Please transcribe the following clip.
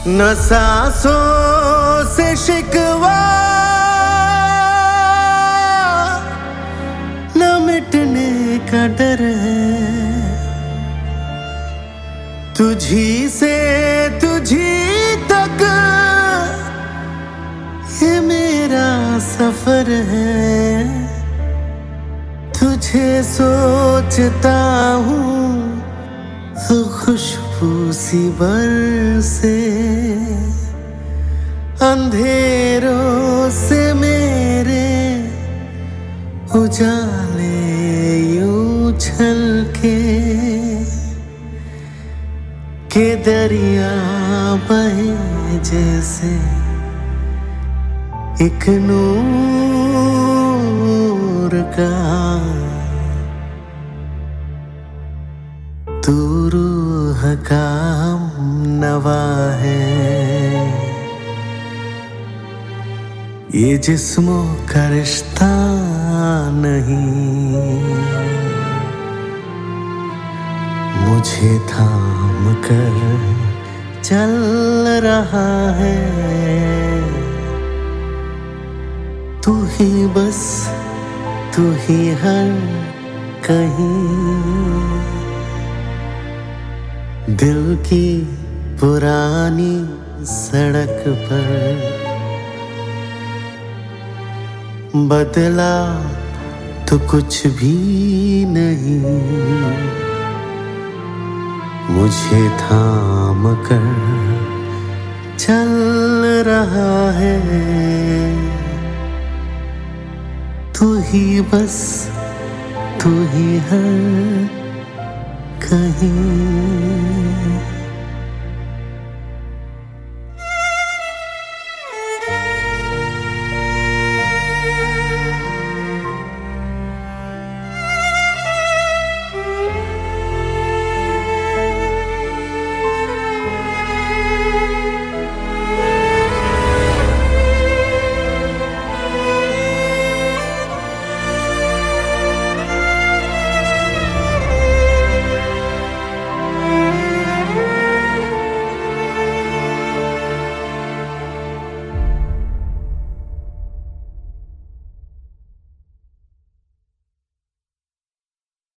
न सांसों से शिकवा, न मिटने का डर है। तुझी से तुझी तक ये मेरा सफर है। तुझे सोचता हूँ तो खुशबू सी बरसे, अंधेरों से मेरे उजाले यूं छलके के दरिया बहे जैसे एक नूर का। तू रूह का हमनवा है, ये जिस्मों का रिश्ता नहीं। मुझे थाम कर चल रहा है तू ही बस, तू ही हर कहीं। दिल की पुरानी सड़क पर बदला तो कुछ भी नहीं। मुझे थाम कर चल रहा है तू ही बस, तू ही हर कहीं।